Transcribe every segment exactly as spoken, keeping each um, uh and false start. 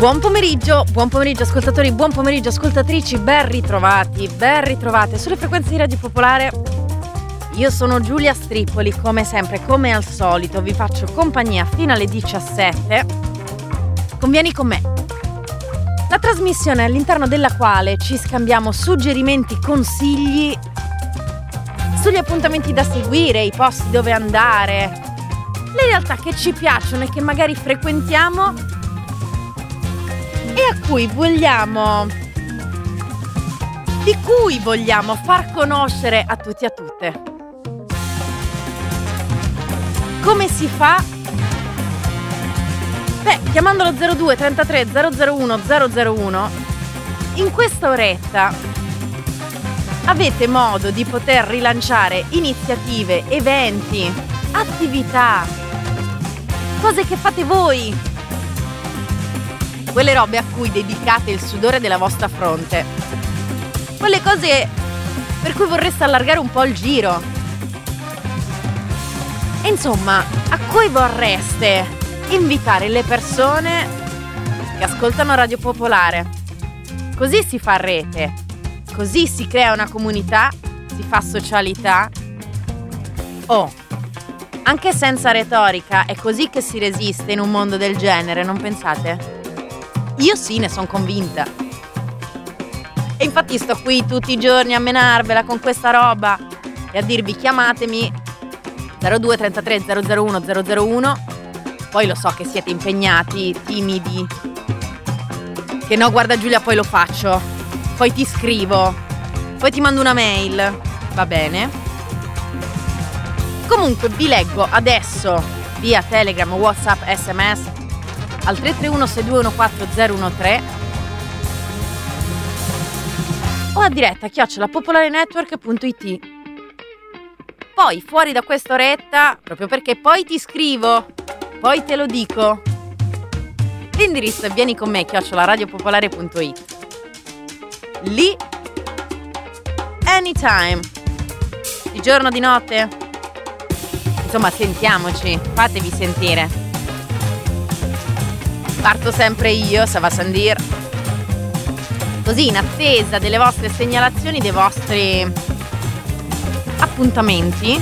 Buon pomeriggio, buon pomeriggio ascoltatori, buon pomeriggio ascoltatrici, ben ritrovati, ben ritrovate sulle frequenze di Radio Popolare. Io sono Giulia Strippoli, come sempre, come al solito, vi faccio compagnia fino alle diciassette. Convieni con me. La trasmissione all'interno della quale ci scambiamo suggerimenti, consigli sugli appuntamenti da seguire, i posti dove andare, le realtà che ci piacciono e che magari frequentiamo e a cui vogliamo, di cui vogliamo far conoscere a tutti e a tutte. Come si fa? Beh, chiamandolo zero due trentatré zero zero uno zero zero uno, in questa oretta avete modo di poter rilanciare iniziative, eventi, attività, cose che fate voi, quelle robe a cui dedicate il sudore della vostra fronte, quelle cose per cui vorreste allargare un po' il giro. E insomma, a cui vorreste invitare le persone che ascoltano Radio Popolare. Così si fa rete, così si crea una comunità, si fa socialità. Oh, anche senza retorica è così che si resiste in un mondo del genere, non pensate? Io sì, ne sono convinta. E infatti sto qui tutti i giorni a menarvela con questa roba e a dirvi chiamatemi zero due trentatré zero zero uno zero zero uno. Poi lo so che siete impegnati, timidi, che no, guarda Giulia, poi lo faccio, poi ti scrivo, poi ti mando una mail, va bene? Comunque vi leggo adesso via Telegram, WhatsApp, S M S al tre tre uno sei due uno quattro zero uno tre o a diretta chiocciola popolarenetwork punto it. Poi fuori da questa oretta, proprio perché poi ti scrivo, poi te lo dico, l'indirizzo è vieni con me chiocciola radiopopolare punto it. Lì anytime, di giorno, di notte, insomma sentiamoci, fatevi sentire. Parto sempre io, ça va sans dire. Così, in attesa delle vostre segnalazioni, dei vostri appuntamenti,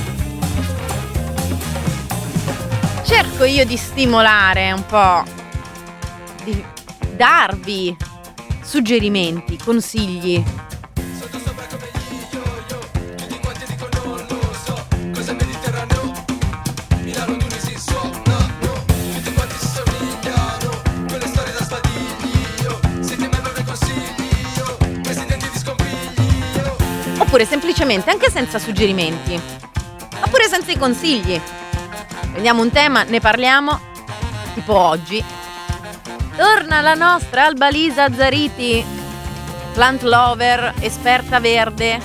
cerco io di stimolare un po', di darvi suggerimenti, consigli. Oppure semplicemente anche senza suggerimenti, oppure senza i consigli. Prendiamo un tema, ne parliamo, tipo oggi. Torna la nostra Alba Lisa Zariti, plant lover, esperta verde.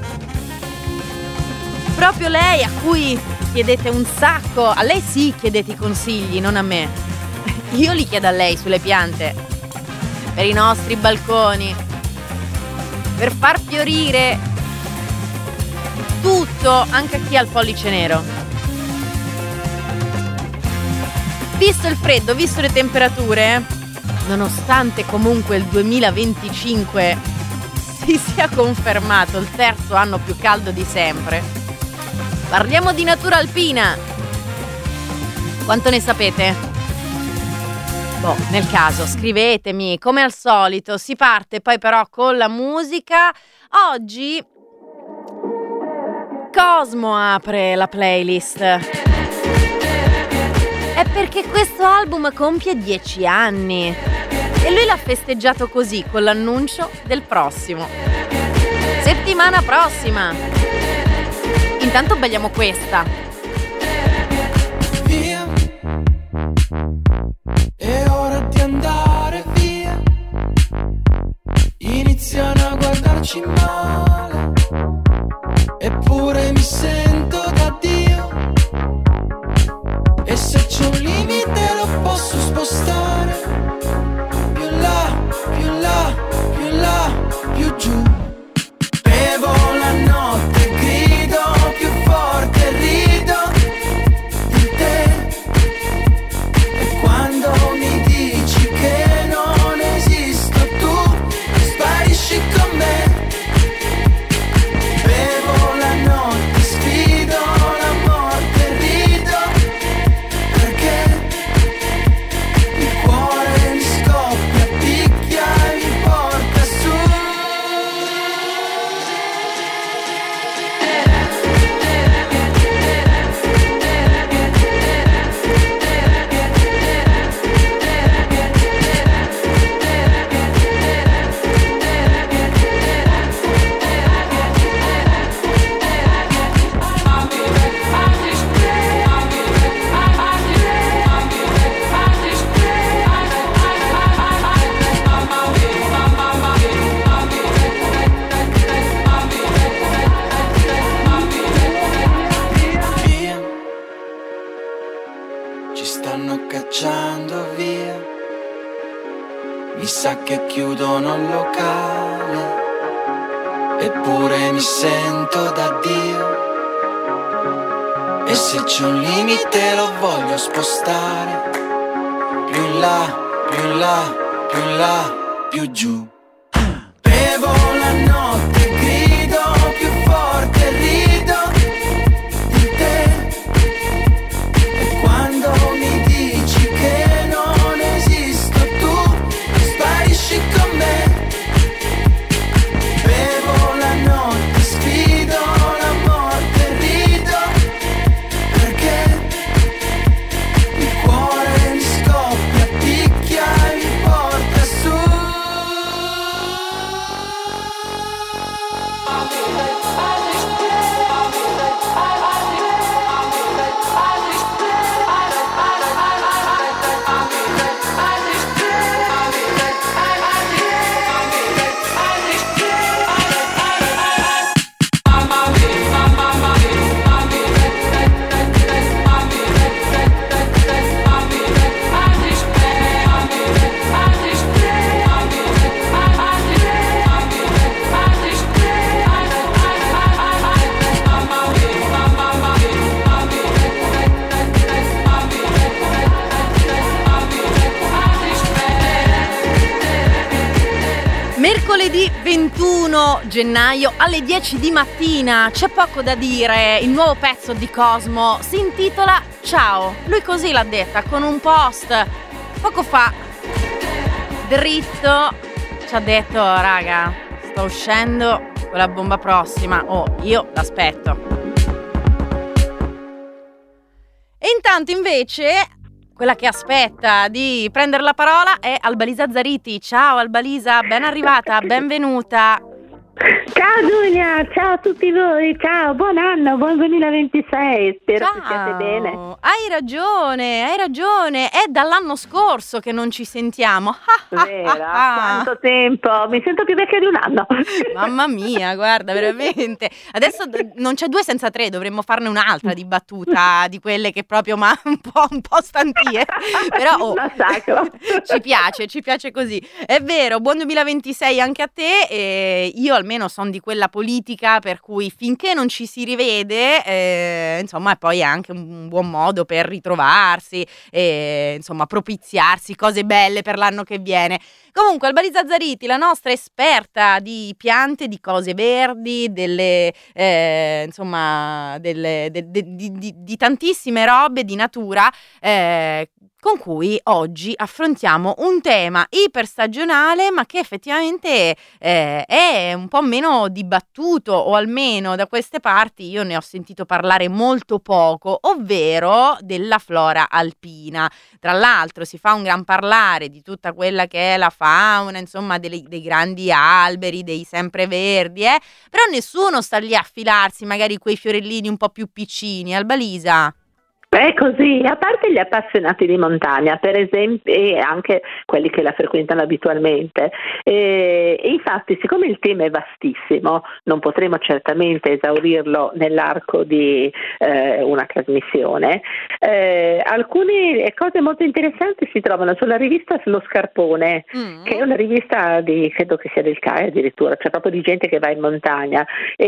Proprio lei a cui chiedete un sacco, a lei sì chiedete i consigli, non a me. Io li chiedo a lei sulle piante, per i nostri balconi, per far fiorire tutto, anche a chi ha il pollice nero. Visto il freddo, visto le temperature, nonostante comunque il duemilaventicinque si sia confermato il terzo anno più caldo di sempre, parliamo di natura alpina. Quanto ne sapete? Boh, nel caso scrivetemi, come al solito. Si parte poi però con la musica. Oggi Cosmo apre la playlist. È perché questo album compie dieci anni e lui l'ha festeggiato così, con l'annuncio del prossimo. Settimana prossima. Intanto balliamo questa. Via, è ora di andare via. Iniziano a guardarci male, eppure mi sento da Dio. E se c'è un limite lo posso spostare, più là, più là, più là, più giù. Bevo la notte, grido più forte, rido di te. E quando mi dici che non andando via. Mi sa che chiudono il locale, eppure mi sento da Dio. E se c'è un limite lo voglio spostare, più in là, più in là, più in là, più giù. Bevo la notte, grido più forte, rido di te. E quando mi dici che non esisto tu, sparisci con me. Bevo la notte, sfido la morte, rido perché il cuore mi scoppia, picchia e mi porta su. Mercoledì ventuno gennaio alle dieci di mattina, c'è poco da dire, il nuovo pezzo di Cosmo si intitola Ciao, lui così l'ha detta con un post poco fa, dritto, ci ha detto raga, sto uscendo con la bomba prossima, oh io l'aspetto. E intanto invece quella che aspetta di prendere la parola è Albalisa Zariti. Ciao Albalisa, ben arrivata, benvenuta. Ciao Giulia, ciao a tutti voi, ciao, buon anno, buon duemilaventisei, spero Ciao. che siate bene. Hai ragione, hai ragione, è dall'anno scorso che non ci sentiamo. Vero, quanto tempo, mi sento più vecchia di un anno. Mamma mia, guarda, veramente. Adesso d- non c'è due senza tre, dovremmo farne un'altra di battuta, di quelle che proprio ma un po', un po' stantie. Però oh, ci piace, ci piace così. È vero, buon duemilaventisei anche a te, e io almeno sono di quella politica per cui finché non ci si rivede, eh, insomma, poi è anche un buon modo per ritrovarsi e insomma propiziarsi cose belle per l'anno che viene. Comunque Albalisa Zariti, la nostra esperta di piante, di cose verdi, delle eh, insomma delle, de, de, di, di, di tantissime robe di natura, eh, con cui oggi affrontiamo un tema iperstagionale ma che effettivamente eh, è un po' meno dibattuto, o almeno da queste parti io ne ho sentito parlare molto poco, ovvero della flora alpina. Tra l'altro si fa un gran parlare di tutta quella che è la fauna, insomma dei, dei grandi alberi, dei sempreverdi, eh? Però nessuno sta lì a filarsi magari quei fiorellini un po' più piccini. Albalisa? È così, a parte gli appassionati di montagna, per esempio, e anche quelli che la frequentano abitualmente. E, e infatti, siccome il tema è vastissimo, non potremo certamente esaurirlo nell'arco di eh, una trasmissione. Eh, alcune cose molto interessanti si trovano sulla rivista Lo Scarpone, mm. che è una rivista di, credo che sia del C A E addirittura, cioè proprio di gente che va in montagna.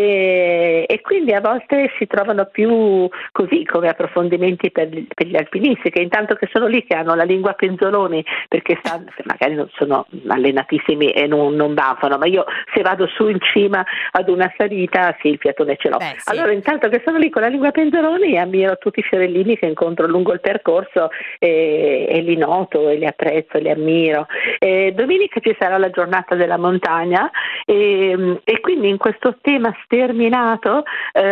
E, e quindi a volte si trovano più così come approfondimenti Per gli, per gli alpinisti, che intanto che sono lì che hanno la lingua a penzoloni perché stanno, magari non sono allenatissimi e non, non bafano, ma io se vado su in cima ad una salita sì, il fiatone ce l'ho. Beh, sì. Allora intanto che sono lì con la lingua a penzoloni ammiro tutti i fiorellini che incontro lungo il percorso e, e li noto e li apprezzo, li ammiro. E domenica ci sarà la giornata della montagna e, e quindi in questo tema sterminato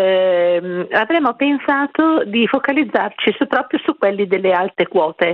eh, avremmo pensato di focalizzarci su, proprio su quelli delle alte quote,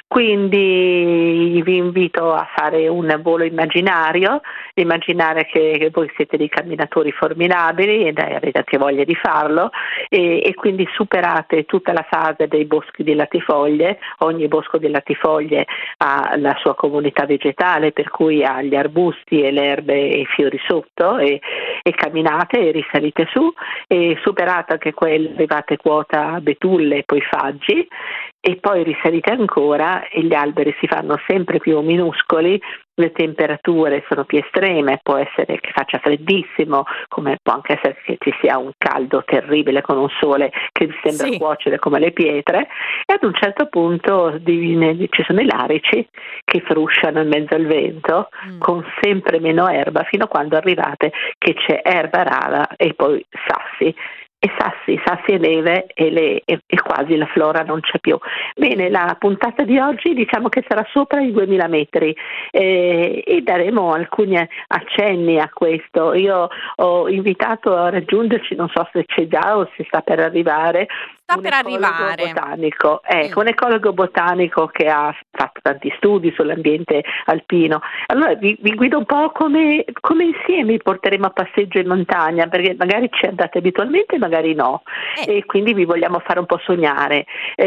quindi vi invito a fare un volo immaginario, immaginare che, che voi siete dei camminatori formidabili e dai, avete anche voglia di farlo e, e quindi superate tutta la fase dei boschi di latifoglie. Ogni bosco di latifoglie ha la sua comunità vegetale, per cui ha gli arbusti e le erbe e i fiori sotto e, e camminate e risalite su e superate anche quelle, arrivate quota betulle e poi faggi e poi risalite ancora e gli alberi si fanno sempre più minuscoli, le temperature sono più estreme, può essere che faccia freddissimo, come può anche essere che ci sia un caldo terribile con un sole che vi sembra Sì. cuocere come le pietre, e ad un certo punto di- ne- ci sono i larici che frusciano in mezzo al vento Mm. con sempre meno erba, fino a quando arrivate che c'è erba rara e poi sassi. E sassi, sassi e neve e, le, e, e quasi la flora non c'è più. Bene, la puntata di oggi diciamo che sarà sopra i duemila metri eh, e daremo alcuni accenni a questo. Io ho invitato a raggiungerci, non so se c'è già o se sta per arrivare, Sta un per ecologo arrivare. botanico, ecco, Mm. un ecologo botanico che ha fatto tanti studi sull'ambiente alpino. Allora vi, vi guido un po' come, come insieme vi porteremo a passeggio in montagna, perché magari ci andate abitualmente, magari no, Eh. e quindi vi vogliamo fare un po' sognare.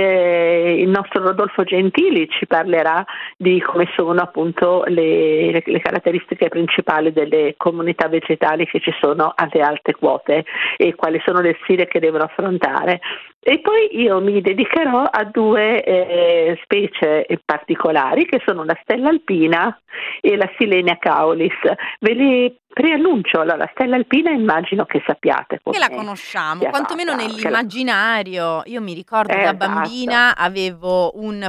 Eh, il nostro Rodolfo Gentili ci parlerà di come sono appunto le, le caratteristiche principali delle comunità vegetali che ci sono alle alte quote e quali sono le sfide che devono affrontare. E poi io mi dedicherò a due eh, specie particolari che sono la stella alpina e la Silenia caulis. Ve li preannuncio. Allora, la stella alpina immagino che sappiate come Che la conosciamo, sia quantomeno fatta, che la- nell'immaginario. Io mi ricordo Eh, da esatto. bambina avevo un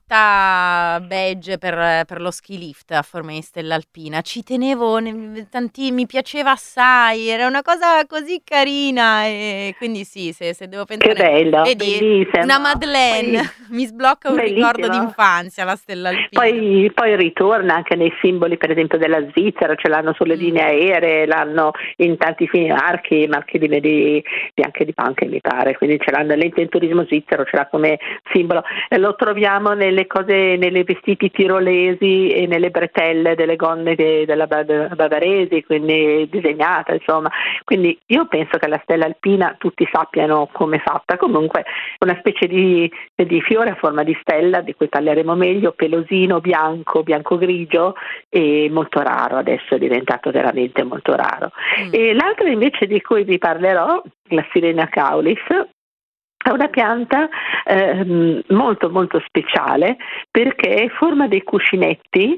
porta badge per, per lo ski lift a forma di stella alpina. Ci tenevo ne- tanti, mi piaceva assai, era una cosa così carina e quindi sì, se, se devo Che pensare, bello, vedi, bellissimo. una Madeleine, Poi- mi sblocca un bellissimo. ricordo d'infanzia la stella alpina. Poi, poi ritorna anche nei simboli, per esempio, della Svizzera, ce l'hanno sulle Mm. linee aeree, l'hanno in tanti film, marchi, marchi di, di, di anche di Panche mi pare, quindi ce l'hanno l'ente del turismo svizzero, ce l'ha come simbolo. E lo troviamo nelle cose, nelle vestiti tirolesi e nelle bretelle delle gonne de, della, della bavaresi, quindi disegnata, insomma. Quindi io penso che la stella alpina tutti sappiano come è fatta, comunque è una specie di, di fiore a forma di stella, di cui parleremo meglio, pelosino, bianco, bianco-grigio e molto raro, adesso è diventato veramente molto raro. Mm. E l'altra invece di cui vi parlerò, la Silenia caulis, è una pianta ehm, molto molto speciale perché forma dei cuscinetti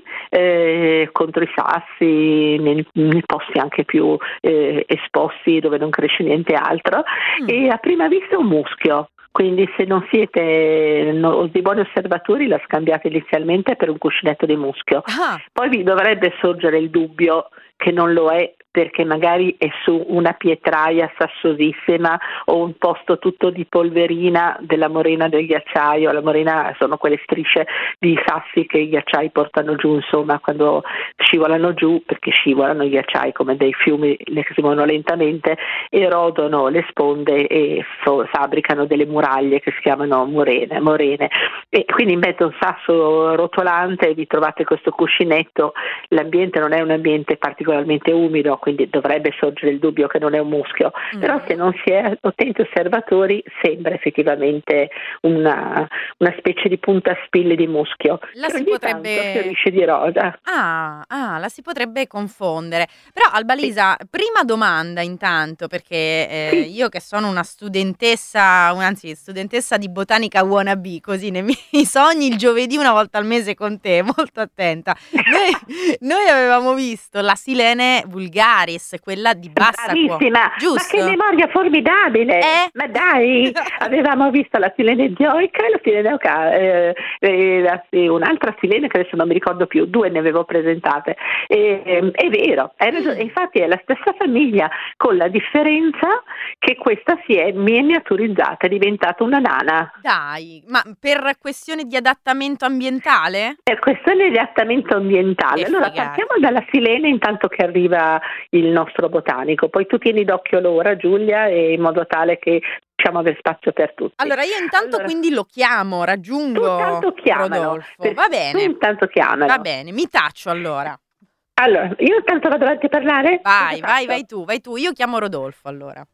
eh, contro i sassi, nei, nei posti anche più eh, esposti dove non cresce niente altro, Mm. e a prima vista è un muschio. Quindi se non siete no, di buoni osservatori la scambiate inizialmente per un cuscinetto di muschio. Ah, Poi vi dovrebbe sorgere il dubbio che non lo è perché magari è su una pietraia sassosissima o un posto tutto di polverina della morena del ghiacciaio. La morena sono quelle strisce di sassi che i ghiacciai portano giù, insomma, quando scivolano giù, perché scivolano i ghiacciai come dei fiumi, le si muovono lentamente, erodono le sponde e so, fabbricano delle muraglie che si chiamano morene, morene. E quindi in mezzo a un sasso rotolante vi trovate questo cuscinetto. L'ambiente non è un ambiente particolarmente umido, quindi dovrebbe sorgere il dubbio che non è un muschio, Mm. però se non si è attenti osservatori sembra effettivamente una, una specie di puntaspille di muschio. La che si ogni potrebbe- tanto fiorisce di rosa. Ah, ah, la si potrebbe confondere. Però Albalisa, prima domanda intanto, perché eh, Sì. io che sono una studentessa, un- anzi studentessa di botanica wannabe, così nei miei sogni il giovedì una volta al mese con te, molto attenta. Noi, noi avevamo visto la Silene vulgaris, quella di bassa quota. Bravissima, Giusto? ma che memoria formidabile! Eh? Ma dai, avevamo visto la Silene dioica e la Silene oca- eh, eh, la- e un'altra Silene che adesso non mi ricordo più, due ne avevo presentate. E, ehm, è vero, hai ragione, infatti è la stessa famiglia, con la differenza che questa si è miniaturizzata, è diventata una nana. Dai, ma per questione di adattamento ambientale? È questione di adattamento ambientale. Che Allora figata. partiamo dalla Silene intanto che arriva il nostro botanico, poi tu tieni d'occhio l'ora, Giulia, e in modo tale che possiamo avere spazio per tutti. Allora io intanto Allora, quindi lo chiamo, tu raggiungo intanto chiamalo. Rodolfo. per- Va Tu bene, intanto chiamalo. va bene, mi taccio allora. Allora, io intanto vado avanti a parlare? Vai, Cosa vai, faccio? vai tu, vai tu. Io chiamo Rodolfo allora.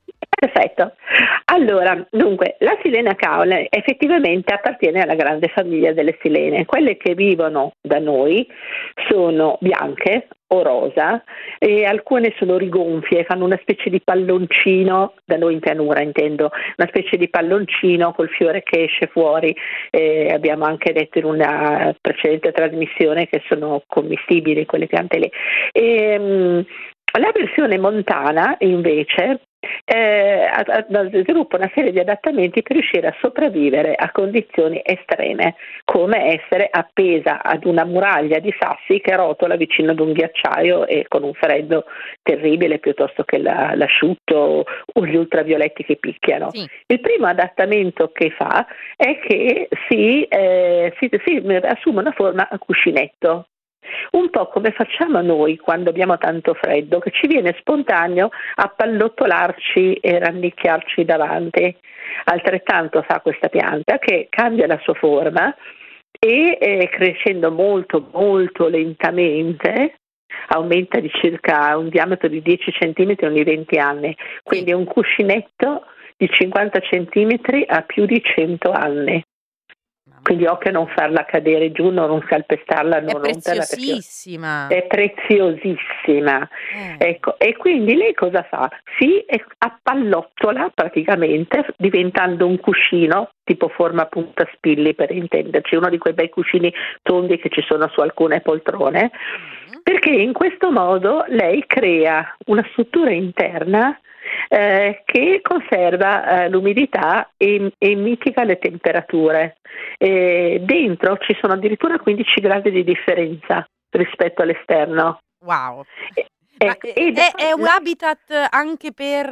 Perfetto. Allora, dunque, la Silena caule effettivamente appartiene alla grande famiglia delle silene. Quelle che vivono da noi sono bianche o rosa e alcune sono rigonfie, fanno una specie di palloncino, da noi in pianura intendo, una specie di palloncino col fiore che esce fuori. Eh, abbiamo anche detto in una precedente trasmissione che sono commestibili quelle piante lì. E, mh, la versione montana invece eh, sviluppa una serie di adattamenti per riuscire a sopravvivere a condizioni estreme, come essere appesa ad una muraglia di sassi che rotola vicino ad un ghiacciaio e con un freddo terribile piuttosto che la, l'asciutto o gli ultravioletti che picchiano. Sì. Il primo adattamento che fa è che si, eh, si, si assume una forma a cuscinetto. Un po' come facciamo noi quando abbiamo tanto freddo, che ci viene spontaneo appallottolarci e rannicchiarci davanti. Altrettanto fa questa pianta che cambia la sua forma e eh, crescendo molto molto lentamente aumenta di circa un diametro di dieci centimetri ogni venti anni, quindi è un cuscinetto di cinquanta centimetri a più di cento anni. Quindi occhio a non farla cadere giù, non calpestarla, non È romperla. preziosissima. È preziosissima. Eh. Ecco, e quindi lei cosa fa? Si appallottola praticamente diventando un cuscino tipo forma puntaspilli, per intenderci, uno di quei bei cuscini tondi che ci sono su alcune poltrone, perché in questo modo lei crea una struttura interna Eh, che conserva eh, l'umidità e, e mitiga le temperature. Eh, dentro ci sono addirittura quindici gradi di differenza rispetto all'esterno. Wow. Eh, Ma ecco, è, ed è- è un la- habitat anche per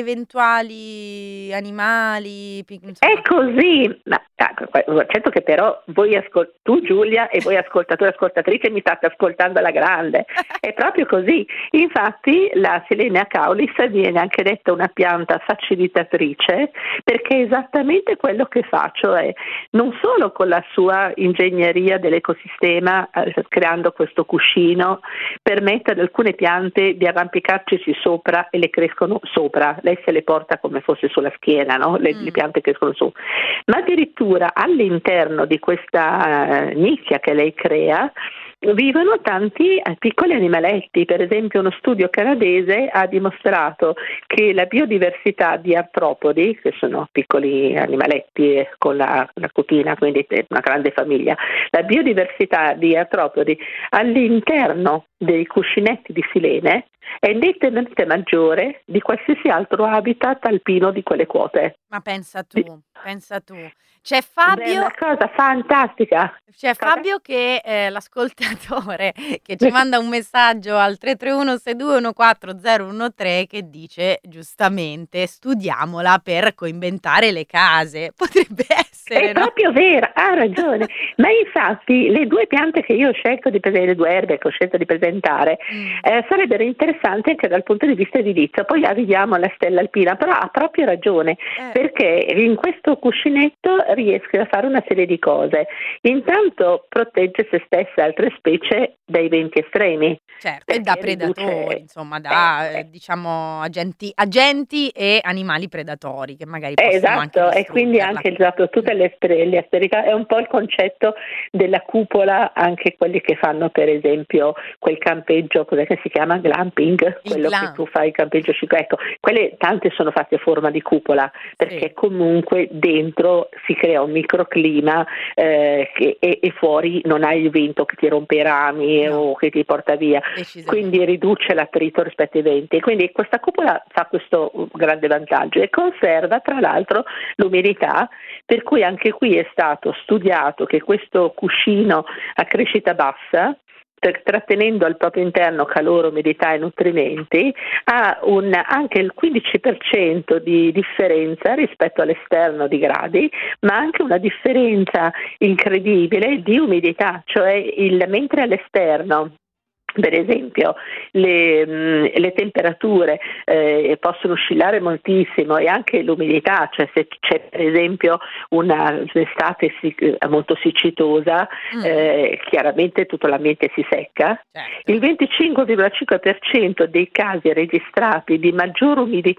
eventuali animali, pic- insomma. È così, ma ah, certo che però voi ascol- tu Giulia e voi ascoltatori e ascoltatrici mi state ascoltando alla grande, è proprio così. Infatti la Silene caulis viene anche detta una pianta facilitatrice perché è esattamente quello che fa, cioè non solo con la sua ingegneria dell'ecosistema eh, creando questo cuscino permette ad alcune piante di arrampicarci sopra e le crescono sopra, lei se le porta come fosse sulla schiena, no? le, Mm. le piante crescono su, ma addirittura all'interno di questa eh, nicchia che lei crea vivono tanti eh, piccoli animaletti. Per esempio uno studio canadese ha dimostrato che la biodiversità di artropodi, che sono piccoli animaletti eh, con la, la cutina, quindi una grande famiglia, la biodiversità di artropodi all'interno dei cuscinetti di silene è nettamente maggiore di qualsiasi altro habitat alpino di quelle quote. Ma pensa tu, pensa tu. C'è È Fabio, una cosa fantastica. c'è Cosa? Fabio che è l'ascoltatore che ci manda un messaggio al tre tre uno sei due uno quattro zero uno tre che dice giustamente studiamola per coinventare le case. Potrebbe essere, È no? proprio vero, ha ragione. Ma infatti le due piante che io ho scelto di presentare, le due erbe che ho scelto di presentare, Mm. eh, sarebbero interessanti anche dal punto di vista edilizio. Poi arriviamo alla stella alpina, però ha proprio ragione, Eh, perché in questo cuscinetto riesce a fare una serie di cose. Intanto protegge se stessa e altre specie dai venti estremi. certo, e da perché riduce- predatori, insomma, da Eh, eh, diciamo agenti, agenti e animali predatori che magari Eh, possono anche esatto, e quindi distruggerla. anche esatto, tutte le asper- le asperità è un po' il concetto della cupola, anche quelli che fanno per esempio quel campeggio, cos'è che si chiama? Glamping, quello glam. che tu fai il campeggio scico, ecco, quelle tante sono fatte a forma di cupola, perché Sì. comunque dentro si crea un microclima eh, che, e, e fuori non hai il vento che ti rompe i rami No. o che ti porta via. Decisamente. Quindi riduce l'attrito rispetto ai venti. Quindi questa cupola fa questo grande vantaggio e conserva tra l'altro l'umidità, per cui anche qui è stato studiato che questo cuscino a crescita bassa, tr- trattenendo al proprio interno calore, umidità e nutrimenti, ha un, anche il quindici per cento di differenza rispetto all'esterno di gradi, ma anche una differenza incredibile di umidità, cioè il, mentre all'esterno per esempio le, mh, le temperature eh, possono oscillare moltissimo e anche l'umidità, cioè se c'è per esempio una estate sic- molto siccitosa, Mm. eh, chiaramente tutto l'ambiente si secca. Certo. Il venticinque virgola cinque per cento dei casi registrati di maggior umidità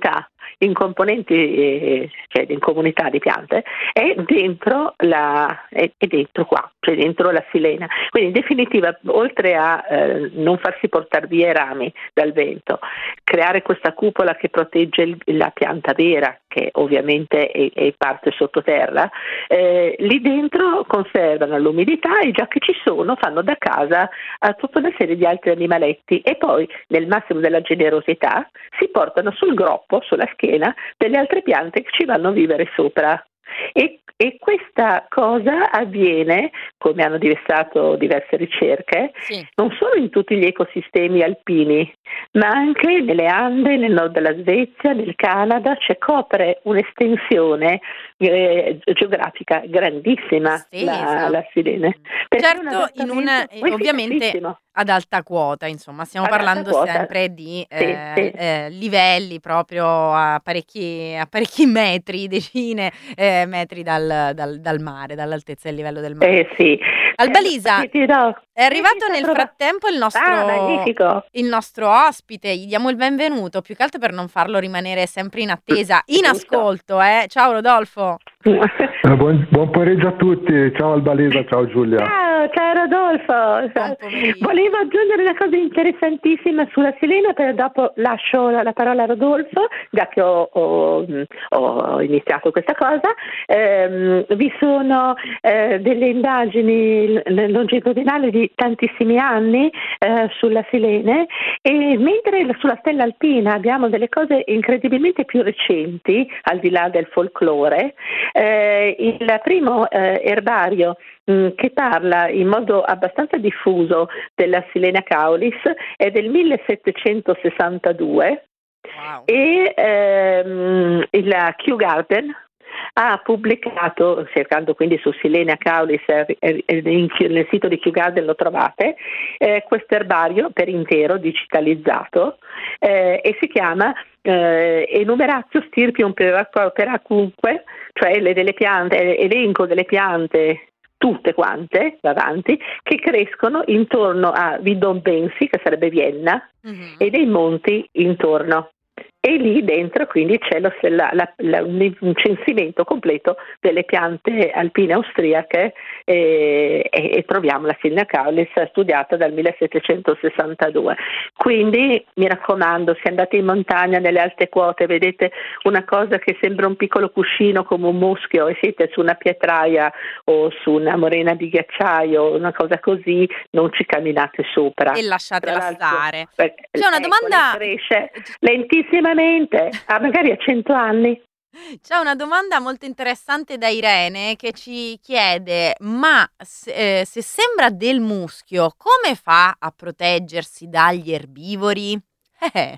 in componenti, eh, cioè in comunità di piante, è dentro, la, è, è dentro qua, cioè dentro la silena. Quindi in definitiva, oltre a eh, non farsi portare via i rami dal vento, creare questa cupola che protegge il, la pianta vera, che ovviamente è, è parte sottoterra, eh, lì dentro conservano l'umidità e già che ci sono fanno da casa a tutta una serie di altri animaletti e poi nel massimo della generosità si portano sul groppo, sulla schiena, delle altre piante che ci vanno a vivere sopra. E, e questa cosa avviene, come hanno dimostrato diverse ricerche, Sì. non solo in tutti gli ecosistemi alpini, ma anche nelle Ande, nel nord della Svezia, nel Canada, cioè copre un'estensione eh, geografica grandissima Estesa. la, la silene. Perché è un Certo, in un, adattamento eh, ovviamente efficacissimo. ad alta quota, insomma, stiamo Ad alta parlando quota. sempre di Sì, eh, sì. eh, livelli proprio a parecchi, a parecchi metri, decine eh, metri dal, dal- dal mare, dall'altezza del livello del mare. Eh sì. Albalisa, Eh, ti dirò, è arrivato sì, sta nel prova- frattempo il Ah, nostro, magnifico. il nostro ospite, gli diamo il benvenuto, più che altro per non farlo rimanere sempre in attesa, in Giusto. ascolto, eh. Ciao Rodolfo. Eh, buon, buon pomeriggio a tutti, ciao Albalisa, ciao Giulia. Ciao, ciao Rodolfo. Buon pomeriggio. Volevo aggiungere una cosa interessantissima sulla silena, per dopo lascio la, la parola a Rodolfo, già che ho, ho- ho iniziato questa cosa. Ehm, vi sono eh, delle indagini l- longitudinali di tantissimi anni eh, sulla silene e mentre sulla stella alpina abbiamo delle cose incredibilmente più recenti, al di là del folklore. Eh, il primo eh, erbario mh, che parla in modo abbastanza diffuso della Silena caulis è del millesettecentosessantadue Wow. e ehm, il Kew Garden ha pubblicato, cercando quindi su Silena caulis eh, eh, in- nel sito di Kew Garden lo trovate, eh, questo erbario per intero digitalizzato eh, e si chiama eh, Enumeratio stirpium peracunque, cioè le delle piante, elenco delle piante tutte quante davanti che crescono intorno a Vidonbensi, che sarebbe Vienna, Mhm. e dei monti intorno. E lì dentro quindi c'è lo, la, la, la, un censimento completo delle piante alpine austriache e, e, e troviamo la Silena caulis studiata dal millesettecentosessantadue. Quindi mi raccomando, se andate in montagna nelle alte quote vedete una cosa che sembra un piccolo cuscino come un muschio e siete su una pietraia o su una morena di ghiacciaio, una cosa così, non ci camminate sopra. E lasciatela Tra l'altro, stare. eh, C'è una ecco, domanda. lei cresce lentissimamente, ah, magari a cento anni. C'è una domanda molto interessante da Irene che ci chiede: ma se, eh, se sembra del muschio, come fa a proteggersi dagli erbivori? Eh,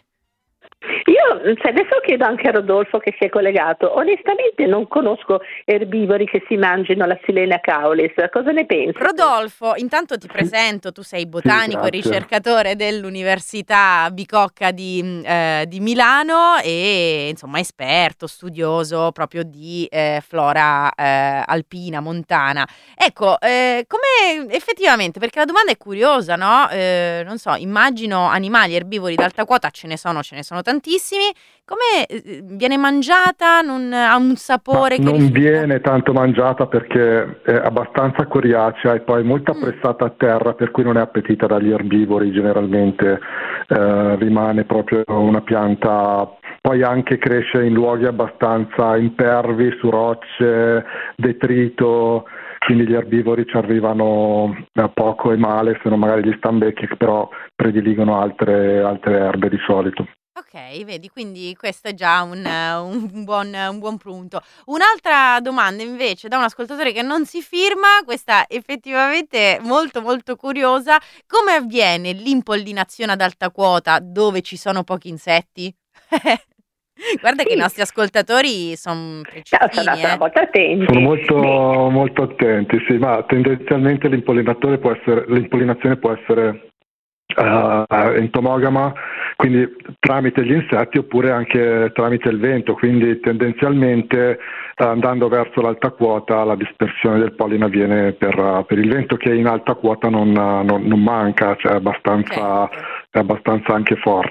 Io cioè, adesso chiedo anche a Rodolfo che si è collegato. Onestamente non conosco erbivori che si mangino la Silena caulis. Cosa ne pensi? Rodolfo, intanto ti presento, tu sei botanico e grazie. ricercatore dell'Università Bicocca di, mh, eh, di Milano e insomma esperto, studioso proprio di eh, flora eh, alpina, montana. Ecco, eh, come effettivamente, perché la domanda è curiosa, no? Eh, non so, immagino animali erbivori d'alta quota, ce ne sono, ce ne sono tantissimi. Come eh, viene mangiata? Non ha un sapore Ma che non risulta... viene tanto mangiata perché è abbastanza coriacea e poi molto Mm. apprezzata a terra, per cui non è appetita dagli erbivori, generalmente eh, rimane proprio una pianta, poi anche cresce in luoghi abbastanza impervi, su rocce, detrito, quindi gli erbivori ci arrivano a poco e male, se non magari gli stambecchi, che però prediligono altre, altre erbe di solito. Ok, vedi, quindi questo è già un, eh, un buon, un buon punto. Un'altra domanda invece da un ascoltatore che non si firma, questa effettivamente molto molto curiosa: come avviene l'impollinazione ad alta quota dove ci sono pochi insetti? Guarda che i Sì. nostri ascoltatori sono Ciao, sono, precisini, sono eh. molto attenti. Sono molto, Beh, molto attenti, sì, ma tendenzialmente l'impolinnatore può essere, l'impollinazione può essere eh, entomogama, quindi tramite gli insetti oppure anche tramite il vento, quindi tendenzialmente eh, andando verso l'alta quota la dispersione del polline avviene per, per il vento, che in alta quota non, non- non manca, cioè è abbastanza, Certo. è abbastanza anche forte.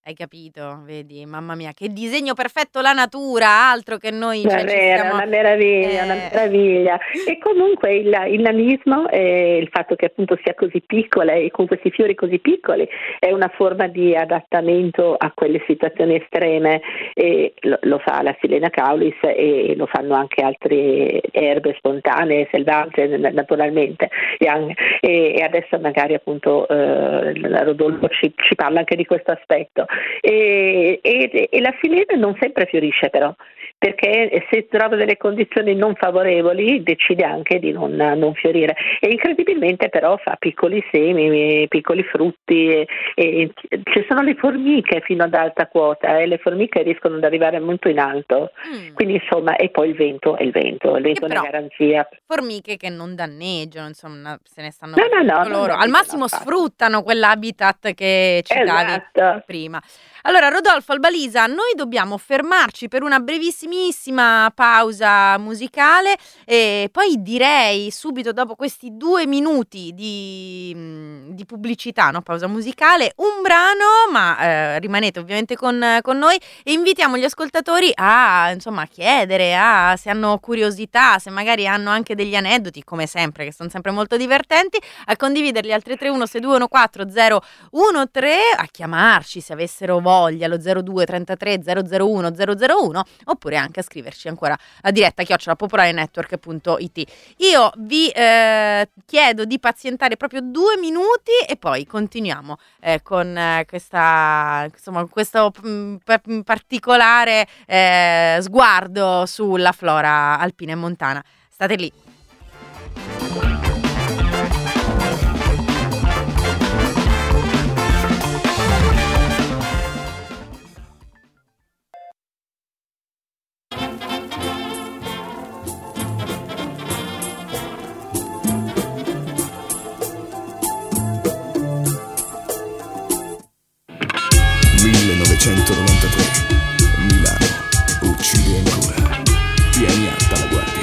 Hai capito? Vedi, mamma mia, che disegno perfetto la natura, altro che noi. È cioè, ci vero, stiamo- una meraviglia, eh, una meraviglia. E comunque il, il nanismo e il fatto che appunto sia così piccola e con questi fiori così piccoli è una forma di adattamento a quelle situazioni estreme, e lo, lo fa la Silena caulis e lo fanno anche altre erbe spontanee, selvagge naturalmente, e, anche, e, e adesso magari appunto eh, Rodolfo ci, ci parla anche di questo aspetto. E, e, e la silena non sempre fiorisce però, perché se trova delle condizioni non favorevoli decide anche di non, non fiorire, e incredibilmente però fa piccoli semi, piccoli frutti, e, e ci sono le formiche fino ad alta quota, e le formiche riescono ad arrivare molto in alto, mm. quindi insomma, e poi il vento è il vento, il vento è una però- garanzia. Formiche che non danneggiano, insomma, se ne stanno No, no, no, facendo non loro. Al danneggiano massimo affatto. sfruttano quell'habitat che citavi Esatto. prima. Allora, Rodolfo Albalisa, noi dobbiamo fermarci per una brevissimissima pausa musicale e poi direi subito dopo questi due minuti di, mh, di pubblicità, no? Pausa musicale, un brano, ma eh, rimanete ovviamente con, con noi e invitiamo gli ascoltatori a, insomma, chiedere, a, se hanno curiosità, se magari hanno anche degli aneddoti, come sempre, che sono sempre molto divertenti, a condividerli al tre tre uno sei due uno quattro zero uno tre, a chiamarci se avessero voglia allo zero due trentatré zero zero uno zero zero uno, oppure anche a scriverci ancora a diretta chiocciola popolarenetwork punto it. Io vi eh, chiedo di pazientare proprio due minuti e poi continuiamo eh, con eh, questa, insomma, questo mh, p- particolare eh, sguardo sulla flora alpina e montana. State lì. millenovecentonovantatré, Milano, uccide ancora, tieni alta la guardia.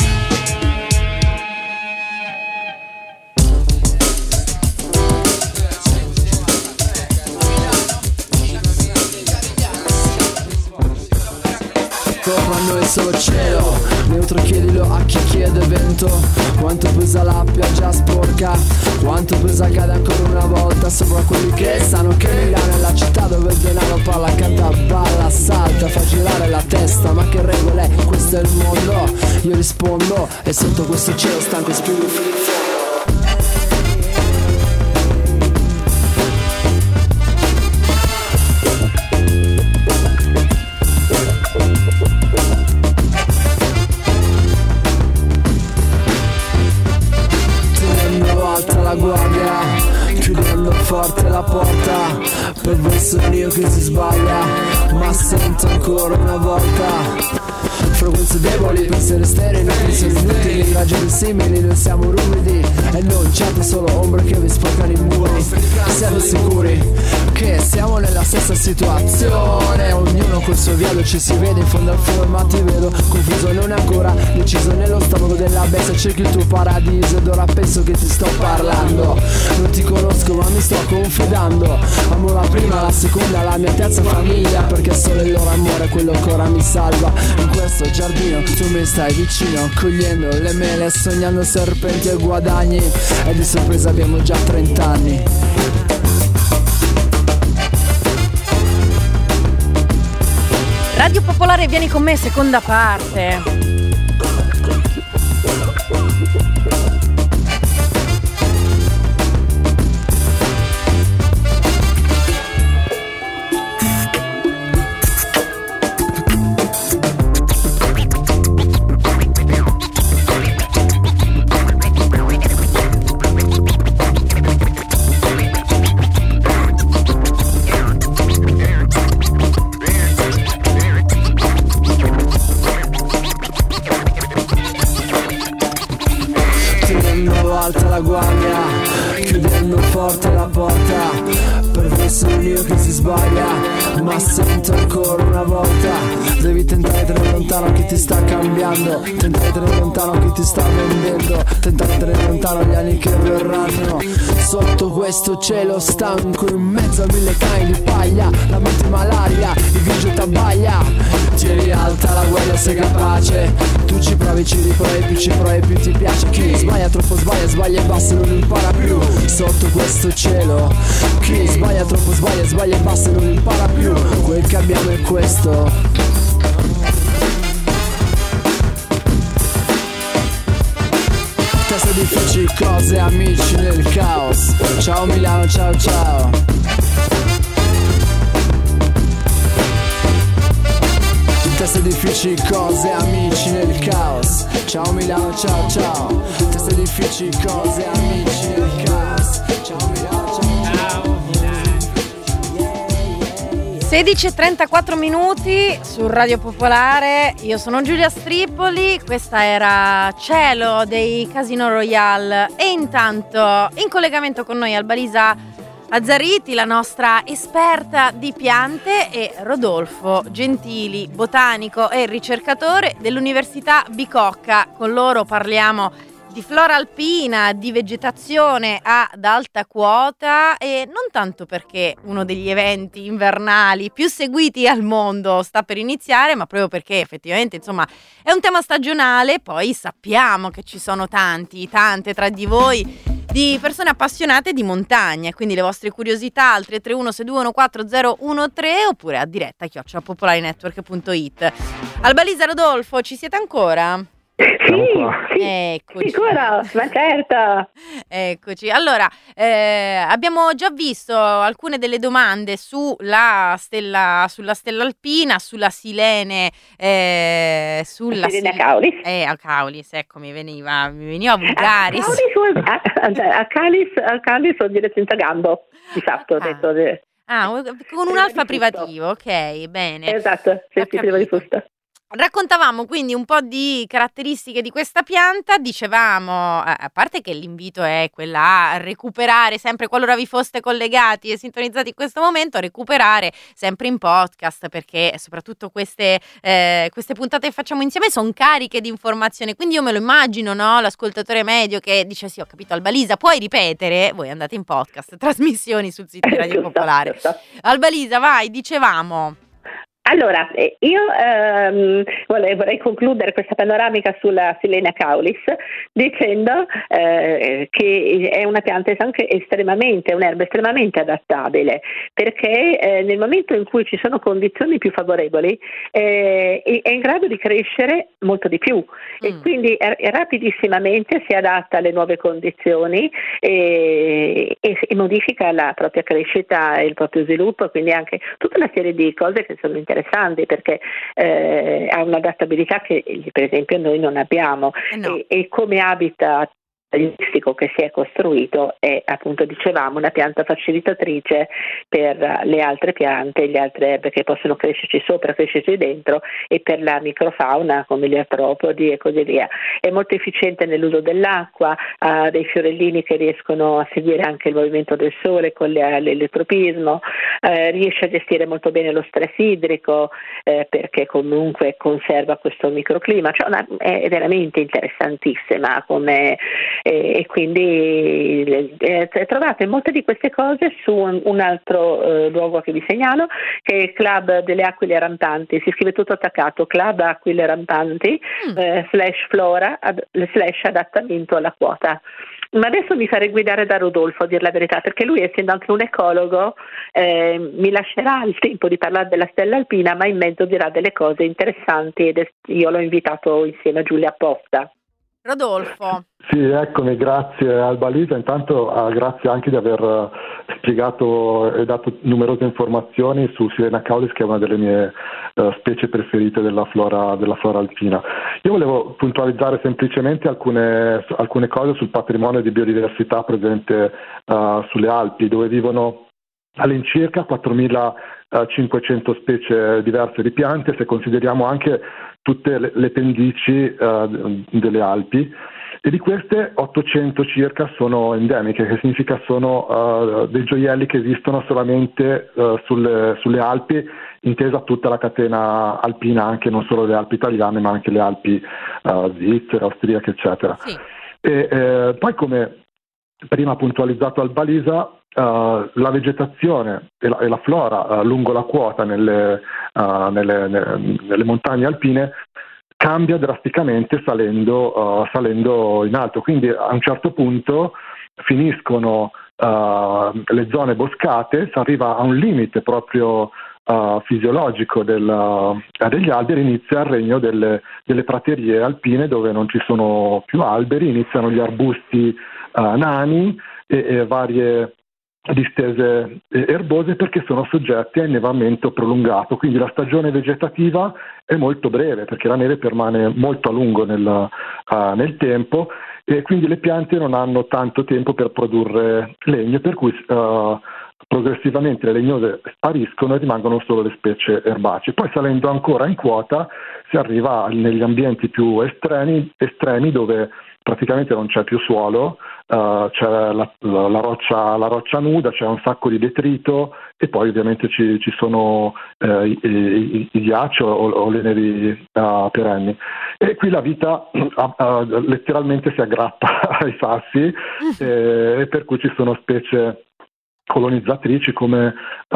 Sopra noi solo cielo, neutro chiedilo a chi chiede vento. Quanto pesa la pioggia sporca, quanto pesa cade ancora una volta sopra quelli che sanno che Milano è la città dove il denaro parla, canta, balla, salta, fa girare la testa. Ma che regole, questo è il mondo, io rispondo, e sotto questo cielo stanco spingo fino in fondo. La guardia, chiudendo forte la porta, per verso io che si sbaglia, ma sento ancora una volta. Frequenze deboli, pensieri sterili, pensieri inutili, ragioni simili, noi siamo rumidi e non certo solo ombre che vi sporcano i muri. Siamo sicuri che siamo nella stessa situazione, ognuno col suo viaggio ci si vede in fondo al fiume, ma ti vedo confuso, non ancora deciso nello stomaco della bestia. Cerchi il tuo paradiso ed ora penso che ti sto parlando. Non ti conosco ma mi sto confidando, amo la prima, la seconda, la mia terza famiglia, perché solo il loro amore è quello che ora mi salva. In questo giardino tu mi stai vicino, cogliendo le mele, sognando serpenti e guadagni, e di sorpresa abbiamo già trent'anni. Radio Popolare, vieni con me, seconda parte. Alta la guardia, chiudendo forte la porta, per sono io che si sbaglia, ma sento ancora una volta. Devi tentare di tenere lontano chi ti sta cambiando, tentare di tenere lontano chi ti sta vendendo, tentare di tenere lontano gli anni che verranno. Sotto questo cielo stanco, in mezzo a mille cani di paglia, la mente malaria, il grigio t'abbaglia. Tieni alta la guardia, sei capace, tu ci provi, ci riprovi, più ci provi più ti piace. Chi sbaglia troppo sbaglia, sbaglia e basta, non impara più. Sotto questo cielo, chi sbaglia troppo sbaglia, sbaglia e basta, non impara più. Quel che abbiamo è questo. Teste difficili, cose, amici nel caos. Ciao Milano, ciao ciao. Teste difficili, cose, amici nel caos. Ciao Milano, ciao ciao. Teste difficili, cose, amici nel caos. Ciao Milano, ciao ciao. sedici e trentaquattro minuti su Radio Popolare, io sono Giulia Stripoli, questa era Cielo dei Casino Royale e intanto in collegamento con noi Albalisa Azzariti, la nostra esperta di piante, e Rodolfo Gentili, botanico e ricercatore dell'Università Bicocca. Con loro parliamo di flora alpina, di vegetazione ad alta quota, e non tanto perché uno degli eventi invernali più seguiti al mondo sta per iniziare, ma proprio perché effettivamente insomma è un tema stagionale. Poi sappiamo che ci sono tanti, tante tra di voi di persone appassionate di montagna, quindi le vostre curiosità al tre tre uno sei due uno quattro zero uno tre oppure a diretta chiocciola popolarinetwork punto it. Albalisa, Rodolfo, ci siete ancora? Sì, sì, eccoci. Sicuro, ma certo. Eccoci. Allora, eh, abbiamo già visto alcune delle domande sulla stella, sulla stella alpina, sulla Silene, eh, sulla Silene Caulis. Eh, a Caulis, ecco, mi veniva, mi veniva vulgaris. A, a, a Caulis, a Caulis vuol dire senza gambo, di fatto. Ah. Detto de... ah, con un alfa privativo, ok, bene. Esatto, sì, sì, privo di fusto. Raccontavamo quindi un po' di caratteristiche di questa pianta, dicevamo, a parte che l'invito è quella a recuperare sempre, qualora vi foste collegati e sintonizzati in questo momento, a recuperare sempre in podcast, perché soprattutto queste, eh, queste puntate che facciamo insieme sono cariche di informazione, quindi io me lo immagino, no? L'ascoltatore medio che dice sì, ho capito Albalisa, puoi ripetere? Voi andate in podcast, trasmissioni sul sito di Radio Popolare. Albalisa, vai, dicevamo. Allora, io ehm, vorrei, vorrei concludere questa panoramica sulla Silene Caulis dicendo eh, che è una pianta anche estremamente, un'erba estremamente adattabile, perché eh, nel momento in cui ci sono condizioni più favorevoli eh, è in grado di crescere molto di più mm. e quindi è, è rapidissimamente si adatta alle nuove condizioni e, e, e modifica la propria crescita e il proprio sviluppo, quindi anche tutta una serie di cose che sono interessanti. Perché eh, ha un'adattabilità che per esempio noi non abbiamo eh no. e, e come habitat che si è costruito è, appunto dicevamo, una pianta facilitatrice per le altre piante, le altre erbe che possono crescerci sopra, crescerci dentro, e per la microfauna come gli artropodi e così via. È molto efficiente nell'uso dell'acqua, ha dei fiorellini che riescono a seguire anche il movimento del sole con le, l'elettropismo, eh, riesce a gestire molto bene lo stress idrico eh, perché comunque conserva questo microclima, cioè una, è veramente interessantissima come e quindi eh, trovate molte di queste cose su un, un altro eh, luogo che vi segnalo, che è il Club delle Aquile Rampanti. Si scrive tutto attaccato, Club Aquile Rampanti mm. eh, slash flora ad, slash adattamento alla quota. Ma adesso mi farei guidare da Rodolfo, a dir la verità, perché lui, essendo anche un ecologo, eh, mi lascerà il tempo di parlare della stella alpina, ma in mezzo dirà delle cose interessanti ed io l'ho invitato insieme a Giulia apposta. Rodolfo. Sì, eccomi, grazie Albalisa. Intanto uh, grazie anche di aver uh, spiegato e dato numerose informazioni su Silene Caulis, che è una delle mie uh, specie preferite della flora, della flora alpina. Io volevo puntualizzare semplicemente alcune, alcune cose sul patrimonio di biodiversità presente uh, sulle Alpi, dove vivono all'incirca quattromilacinquecento specie diverse di piante, se consideriamo anche tutte le, le pendici uh, delle Alpi. e di queste ottocento circa sono endemiche, che significa sono uh, dei gioielli che esistono solamente uh, sulle, sulle Alpi, intesa tutta la catena alpina, anche non solo le Alpi italiane ma anche le Alpi uh, svizzere, austriache eccetera. Sì. E eh, poi, come prima puntualizzato al Balisa, Uh, la vegetazione e la, e la flora uh, lungo la quota nelle, uh, nelle, nelle, nelle montagne alpine cambia drasticamente salendo, uh, salendo in alto, quindi a un certo punto finiscono uh, le zone boscate, si arriva a un limite proprio uh, fisiologico del, uh, degli alberi, inizia il regno delle, delle praterie alpine dove non ci sono più alberi, iniziano gli arbusti uh, nani e, e varie distese erbose, perché sono soggetti a innevamento prolungato, quindi la stagione vegetativa è molto breve perché la neve permane molto a lungo nel, uh, nel tempo, e quindi le piante non hanno tanto tempo per produrre legno, per cui uh, progressivamente le legnose spariscono e rimangono solo le specie erbacee. Poi, salendo ancora in quota, si arriva negli ambienti più estremi, estremi dove praticamente non c'è più suolo, uh, c'è la, la, la, roccia, la roccia nuda, c'è un sacco di detrito, e poi ovviamente ci, ci sono uh, i, i, i ghiacci o, o le nevi uh, perenni. E qui la vita uh, uh, letteralmente si aggrappa ai sassi, e, e per cui ci sono specie colonizzatrici come uh,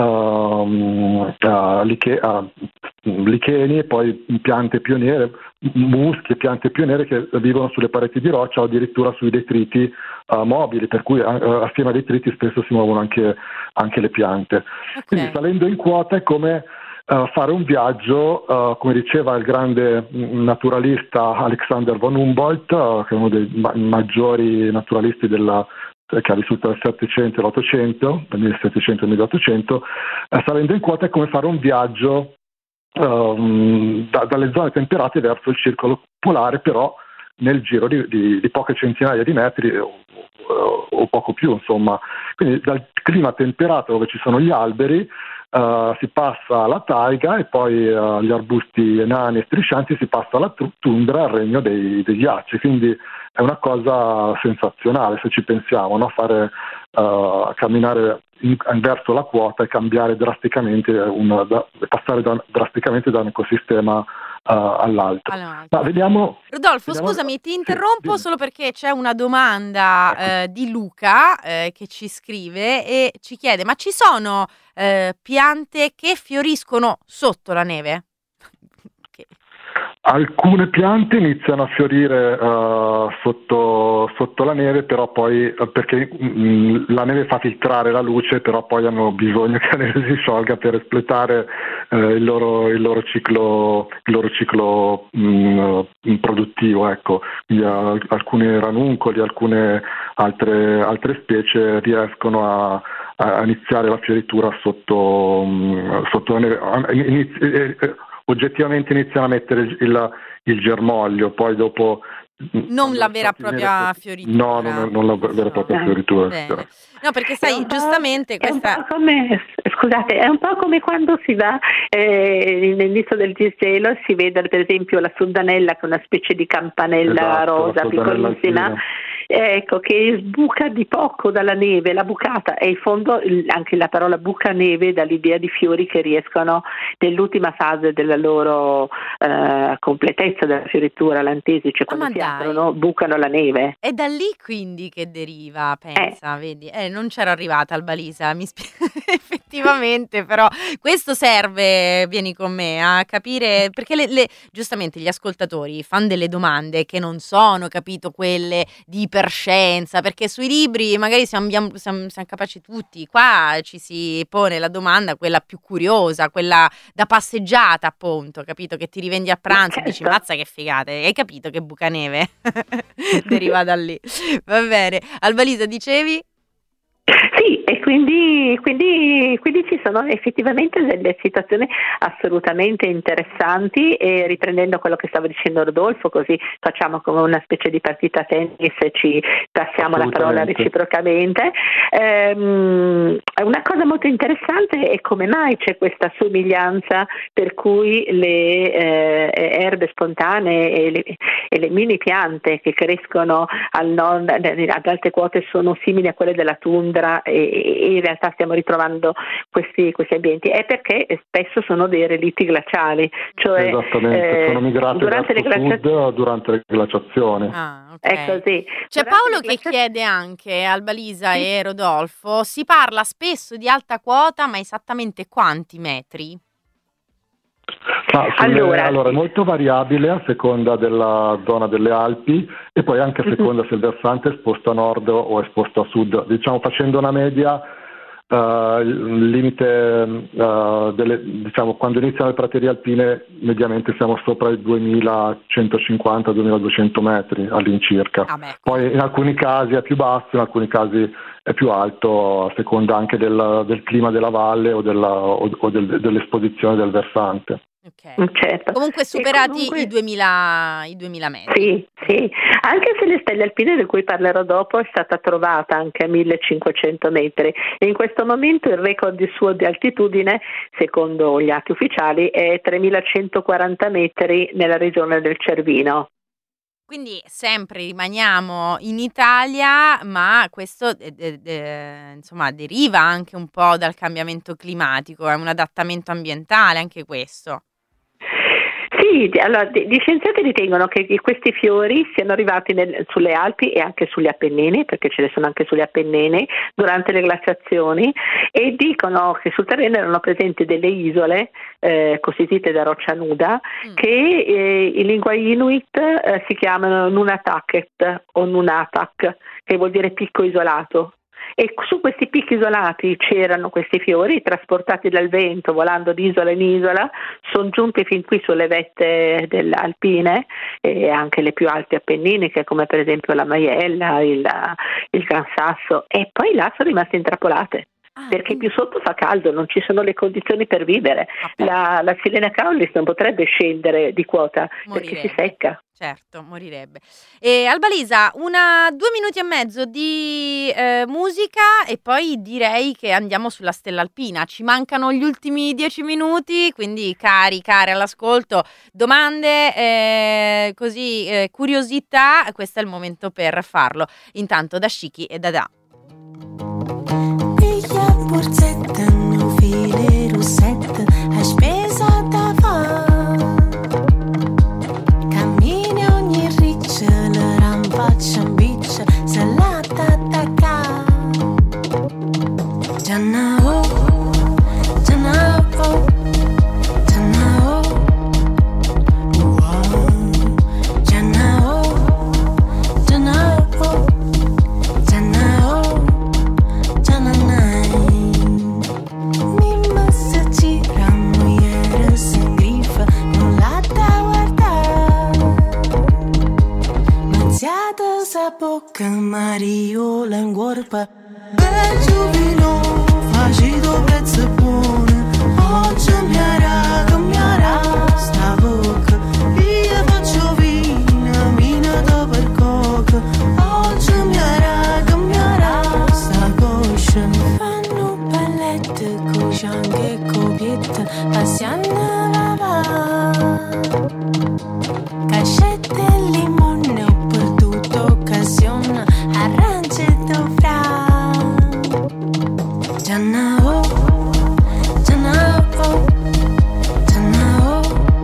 uh, liche, uh, licheni, e poi piante pioniere, muschi e piante pioniere che vivono sulle pareti di roccia o addirittura sui detriti uh, mobili, per cui uh, assieme ai detriti spesso si muovono anche, anche le piante. Okay. Quindi, salendo in quota, è come uh, fare un viaggio, uh, come diceva il grande naturalista Alexander von Humboldt, uh, che è uno dei ma- maggiori naturalisti della che ha vissuto dal Settecento all'Ottocento, dal millesettecento al milleottocento, eh, salendo in quota è come fare un viaggio um, da, dalle zone temperate verso il circolo polare, però nel giro di, di, di poche centinaia di metri o, o, o poco più, insomma. Quindi dal clima temperato dove ci sono gli alberi uh, si passa alla taiga, e poi uh, gli arbusti enani e striscianti si passa alla tundra, al regno dei, dei ghiacci. Quindi è una cosa sensazionale, se ci pensiamo, no? Fare uh, camminare in, verso la quota e cambiare drasticamente, un, da, passare da, drasticamente da un ecosistema uh, all'altro. Allora, Ma vediamo. Rodolfo, vediamo, scusami, ti interrompo sì, solo perché c'è una domanda eh, di Luca eh, che ci scrive e ci chiede: ma ci sono eh, piante che fioriscono sotto la neve? Alcune piante iniziano a fiorire uh, sotto, sotto la neve, però poi uh, perché mh, la neve fa filtrare la luce, però poi hanno bisogno che la neve si sciolga per espletare uh, il, loro, il loro ciclo, il loro ciclo mh, produttivo. Ecco. Quindi, uh, alcuni ranuncoli, alcune altre, altre specie riescono a, a iniziare la fioritura sotto, mh, sotto la neve. Inizi, oggettivamente iniziano a mettere il, il germoglio, poi dopo non la vera e propria fioritura. No, non, non la vera e propria eh, fioritura. Bene. No, perché sai, giustamente questa... È un po' come, scusate, è un po' come quando si va eh, nell'isola del Disgelo e si vede per esempio la Sundanella, che è una specie di campanella esatto, rosa piccolissima, ecco, che sbuca di poco dalla neve. La bucata è in fondo anche la parola buca neve, dall'idea di fiori che riescono nell'ultima fase della loro eh, completezza della fioritura, l'antesi, cioè quando si aprono bucano la neve. È da lì quindi che deriva, pensa, eh. vedi? Eh, non c'ero arrivata al Balisa, mi spiace effettivamente, però questo serve, vieni con me, a capire, perché le, le, giustamente gli ascoltatori fanno delle domande che non sono, capito, quelle di iperscienza, perché sui libri magari siamo, siamo, siamo capaci tutti, qua ci si pone la domanda, quella più curiosa, quella da passeggiata appunto, capito, che ti rivendi a pranzo e dici mazza che figate, hai capito che bucaneve deriva da lì. Va bene, al Balisa dicevi? Sì, e quindi, quindi, quindi ci sono effettivamente delle situazioni assolutamente interessanti, e riprendendo quello che stava dicendo Rodolfo, così facciamo come una specie di partita tennis e ci passiamo la parola reciprocamente. Ehm, una cosa molto interessante è come mai c'è questa somiglianza per cui le eh, erbe spontanee e le, e le mini piante che crescono al nord, ad alte quote, sono simili a quelle della tundra e, e in realtà stiamo ritrovando questi, questi ambienti. È perché spesso sono dei relitti glaciali, cioè esattamente, eh, sono migrati durante le glaciazioni. durante le glaciazioni. Ah, okay. È così. C'è Durante Paolo le che glaciazioni... chiede anche, Albalisa Sì. e Rodolfo, si parla spesso di alta quota, ma esattamente quanti metri? Ma sulle, Allora, allora, è sì. molto variabile a seconda della zona delle Alpi e poi anche a seconda se il versante è esposto a nord o è esposto a sud. Diciamo, facendo una media, uh, il limite, uh, delle, diciamo, quando iniziano le praterie alpine mediamente siamo sopra i duemilacentocinquanta duemiladuecento metri all'incirca. Ah beh. Poi in alcuni casi è più basso, in alcuni casi è più alto, a seconda anche del, del clima della valle o, della, o, o del, dell'esposizione del versante. Okay. Certo. Comunque superati comunque... i duemila, i duemila metri. Sì, sì, anche se le stelle alpine di cui parlerò dopo è stata trovata anche a millecinquecento metri e in questo momento il record di suo di altitudine, secondo gli atti ufficiali, è tremilacentoquaranta metri nella regione del Cervino. Quindi sempre rimaniamo in Italia, ma questo eh, eh, eh, insomma deriva anche un po' dal cambiamento climatico, è un adattamento ambientale anche questo. Sì, allora, gli scienziati ritengono che questi fiori siano arrivati nel, sulle Alpi e anche sugli Appennini, perché ce ne sono anche sugli Appennini, durante le glaciazioni, e dicono che sul terreno erano presenti delle isole eh, costituite da roccia nuda mm. che eh, in lingua Inuit eh, si chiamano Nunataket o Nunatak, che vuol dire picco isolato. E su questi picchi isolati c'erano questi fiori trasportati dal vento, volando di isola in isola, sono giunti fin qui sulle vette delle alpine e anche le più alte appenniniche, come per esempio la Maiella, il, il Gran Sasso, e poi là sono rimaste intrappolate. Ah, perché più sotto fa caldo, non ci sono le condizioni per vivere. Okay. La, la Silena Caulis non potrebbe scendere di quota, morirebbe, perché si secca. Certo, morirebbe. E Albalisa, una due minuti e mezzo di eh, musica e poi direi che andiamo sulla stella alpina. Ci mancano gli ultimi dieci minuti, quindi cari, care all'ascolto, domande, eh, così eh, curiosità, questo è il momento per farlo. Intanto da Shiki e Dada. Borsetta, no file rosetta, a spesa da fa. Cammini ogni riccia, la rampaccia in biccia, salata da ca. Giannao, Giannao, Giannao, wow. Giannao, Giannao, Giannao, Giannanai. Sa bocca mariola in corpa, peggio vino, facito prezzo buono, oggi mi ara, mi ara, sta bocca, io faccio vino, minato per coca, oggi mi ara, mi ara, sta coscia, fanno ballette, coscianche e copiette, passiamo la va, cascette e limone, arrance dovrà. Giannao, Giannao, Giannao,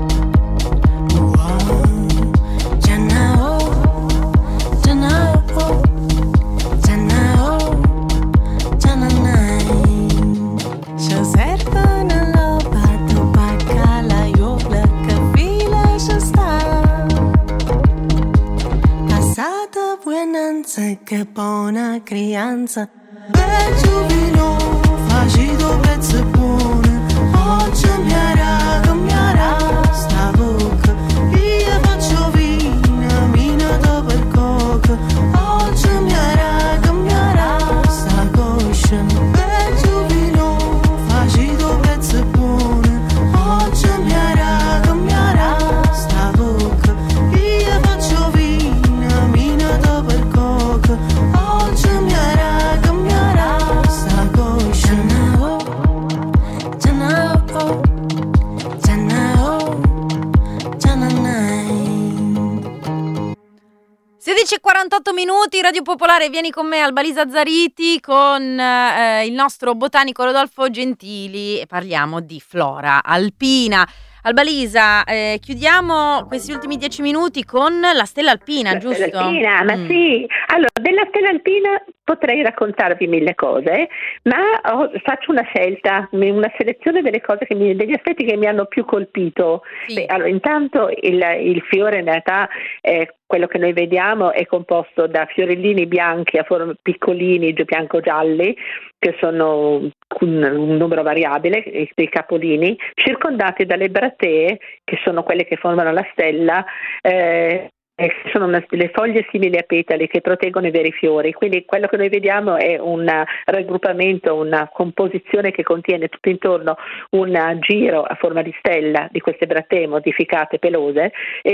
wow. Giannao, Giannao, Giannao, Giannanai. Ci servono l'opato, pacca la iola, che fila ci sta. Passata buonanza, che buona crianza, peggio vino, facito prezzo buono, oggi mi ara, mi ara, sta bocca, io faccio vino, minato per coca, oggi mi ara, mi ara, sta coscia, peggio vino, facito prezzo buono, oggi mi ara, mi ara, sta bocca, io faccio vino, minato per coca, oggi mi ara, mi ara, undici e quarantotto minuti, Radio Popolare, vieni con me Albalisa Zariti con eh, il nostro botanico Rodolfo Gentili e parliamo di flora alpina. Albalisa, eh, chiudiamo questi ultimi dieci minuti con la stella alpina, la giusto? Stella alpina, ma Mm. sì. Allora, della stella alpina potrei raccontarvi mille cose, ma ho- faccio una scelta, una selezione delle cose che mi, degli aspetti che mi hanno più colpito. Sì. Beh, allora, intanto il, il fiore in realtà è quello che noi vediamo è composto da fiorellini bianchi a forma piccolini, bianco-gialli, che sono un, un numero variabile, i- dei capolini, circondati dalle bratee, che sono quelle che formano la stella, eh, e sono una- le foglie simili a petali che proteggono i veri fiori, quindi quello che noi vediamo è un raggruppamento, una composizione che contiene tutto intorno un giro a forma di stella di queste bratee modificate pelose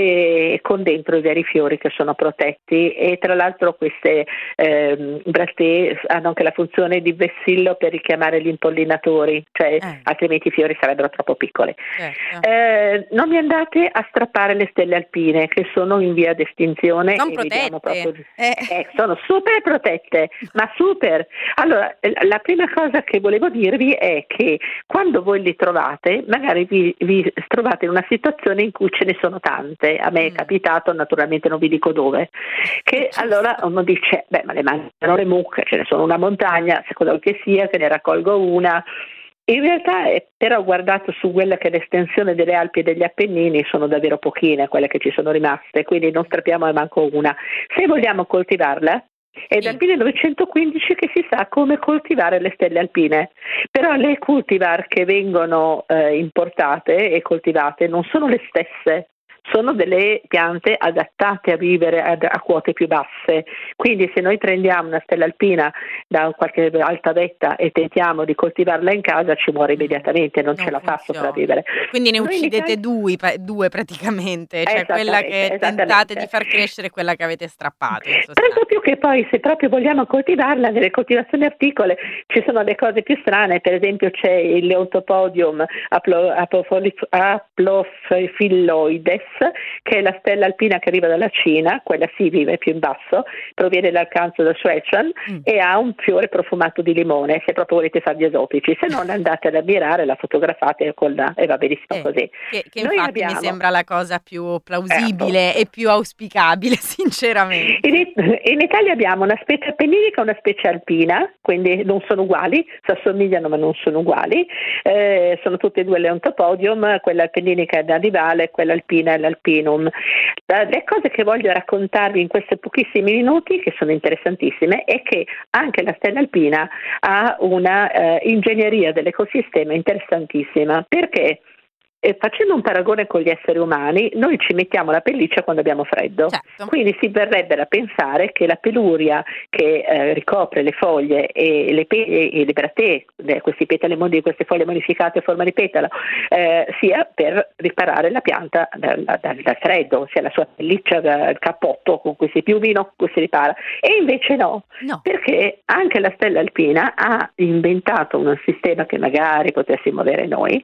e con dentro i veri fiori che sono protetti, e tra l'altro queste ehm, brattee hanno anche la funzione di vessillo per richiamare gli impollinatori, cioè Eh. altrimenti i fiori sarebbero troppo piccoli. Certo. Eh, non mi andate a strappare le stelle alpine che sono in via d'estinzione. Sono e vediamo protette. proprio- Eh. eh, sono super protette, ma super. Allora, eh, la prima cosa che volevo dirvi è che quando voi li trovate, magari vi, vi trovate in una situazione in cui ce ne sono tante. A me è Mm. capitato, naturalmente non vi dico dove, che allora uno dice, beh, ma le mangiano le mucche, ce ne sono una montagna, secondo che sia, che ne raccolgo una. In realtà, eh, però, ho guardato su quella che è l'estensione delle Alpi e degli Appennini, sono davvero pochine quelle che ci sono rimaste, quindi non strappiamo manco una. Se vogliamo coltivarla, è dal millenovecentoquindici che si sa come coltivare le stelle alpine, però le cultivar che vengono eh, importate e coltivate non sono le stesse. Sono delle piante adattate a vivere ad, a quote più basse, quindi se noi prendiamo una stella alpina da qualche alta vetta e tentiamo di coltivarla in casa ci muore immediatamente, non, Non ce la fa a funziona. sopravvivere. Quindi ne Noi in uccidete Italia- due, pa- due praticamente, cioè Esattamente, quella che tentate esattamente. di far crescere e quella che avete strappato. In Per sostanza. esempio che poi se proprio vogliamo coltivarla nelle coltivazioni articole ci sono le cose più strane, per esempio c'è il Leontopodium aplo- apofolif- aplophyloides, che è la stella alpina che arriva dalla Cina, quella sì vive più in basso, proviene dal Canzo da Sichuan Mm. e ha un fiore profumato di limone, se proprio volete fargli esotici, se non andate ad ammirare, la fotografate con la, e va benissimo Eh, così. Che, che Noi infatti abbiamo- mi sembra la cosa più plausibile e più auspicabile, sinceramente. In, in Italia abbiamo una specie appenninica e una specie alpina, quindi non sono uguali, si assomigliano ma non sono uguali, eh, sono tutte e due Leontopodium, quella appenninica è l'anivale, quella alpina è l'alpinum. Eh, Le cose che voglio raccontarvi in questi pochissimi minuti, che sono interessantissime, è che anche la stella alpina ha una eh, ingegneria dell'ecosistema interessantissima, perché eh, facendo un paragone con gli esseri umani, noi ci mettiamo la pelliccia quando abbiamo freddo. Certo. Quindi si verrebbe da pensare che la peluria che eh, ricopre le foglie e le, pe- e le bratee, le- questi petali mondi, queste foglie modificate a forma di petalo, eh, sia per riparare la pianta dal, dal- dal freddo, sia la sua pelliccia, da- il cappotto con cui si piumino, con cui si ripara. E invece no, No. perché anche la stella alpina ha inventato un sistema che magari potessimo avere noi,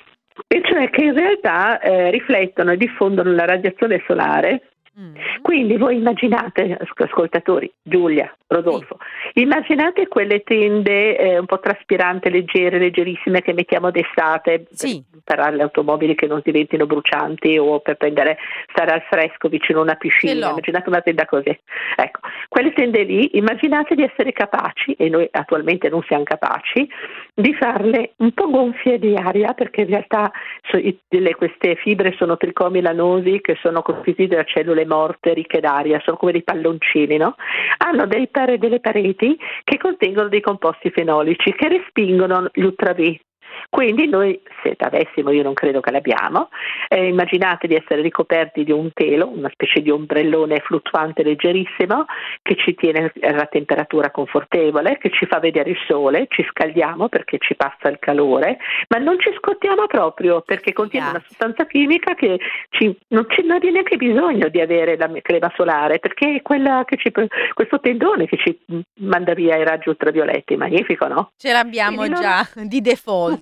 e cioè che in realtà eh, riflettono e diffondono la radiazione solare. Mm. Quindi voi immaginate, asc- ascoltatori, Giulia, Rodolfo, immaginate quelle tende eh, un po' traspiranti, leggere, leggerissime che mettiamo d'estate Sì. per per le automobili che non diventino brucianti o per prendere, stare al fresco vicino a una Ce piscina. l'ho. Immaginate una tenda così. Ecco, quelle tende lì, immaginate di essere capaci, e noi attualmente non siamo capaci, di farle un po' gonfie di aria, perché in realtà so- i- le- queste fibre sono tricomi lanosi che sono costituite da cellule morte ricche d'aria, sono come dei palloncini, no? Hanno dei pare- delle pareti che contengono dei composti fenolici che respingono gli ultra V. Quindi noi, se l'avessimo, io non credo che l'abbiamo, eh, immaginate di essere ricoperti di un telo, una specie di ombrellone fluttuante leggerissimo che ci tiene alla temperatura confortevole, che ci fa vedere il sole, ci scaldiamo perché ci passa il calore, ma non ci scottiamo proprio perché contiene una sostanza chimica che ci, non ci non abbiamo neanche bisogno di avere la crema solare, perché è quella che ci, questo tendone che ci manda via i raggi ultravioletti, magnifico, no? Ce l'abbiamo Quindi già di default.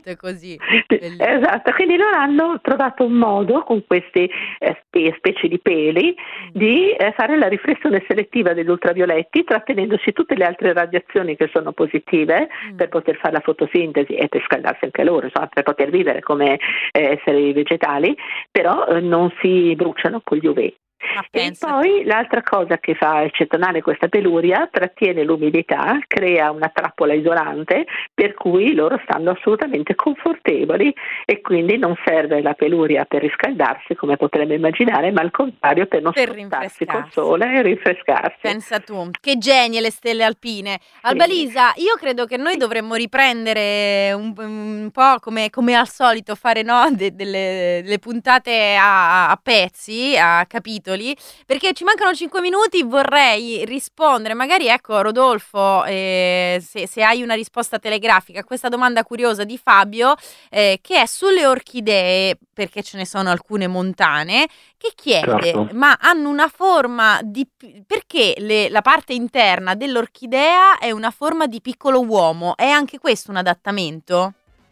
Esatto, così. Bellissimo. Esatto, quindi loro hanno trovato un modo con queste eh, spe- specie di peli di eh, fare la riflessione selettiva degli ultravioletti, trattenendosi tutte le altre radiazioni che sono positive Mm. per poter fare la fotosintesi e per scaldarsi anche loro, insomma, per poter vivere come eh, esseri vegetali, però eh, non si bruciano con gli U V. Ma E pensa poi l'altra cosa che fa eccezionale questa peluria, trattiene l'umidità, crea una trappola isolante per cui loro stanno assolutamente confortevoli e quindi non serve la peluria per riscaldarsi come potremmo immaginare, ma al contrario per non Per spostarsi col rinfrescarsi. sole e rinfrescarsi. Pensa tu, che genie le stelle alpine. Albalisa, io credo che noi dovremmo riprendere un, un po' come, come al solito, fare no, de- delle, delle puntate a, a pezzi, a capitoli, perché ci mancano cinque minuti, vorrei rispondere, magari ecco Rodolfo, eh, se, se hai una risposta telegrafica a questa domanda curiosa di Fabio, eh, che è sulle orchidee, perché ce ne sono alcune montane, che chiede, Certo. ma hanno una forma di... perché le- la parte interna dell'orchidea è una forma di piccolo uomo? È anche questo un adattamento?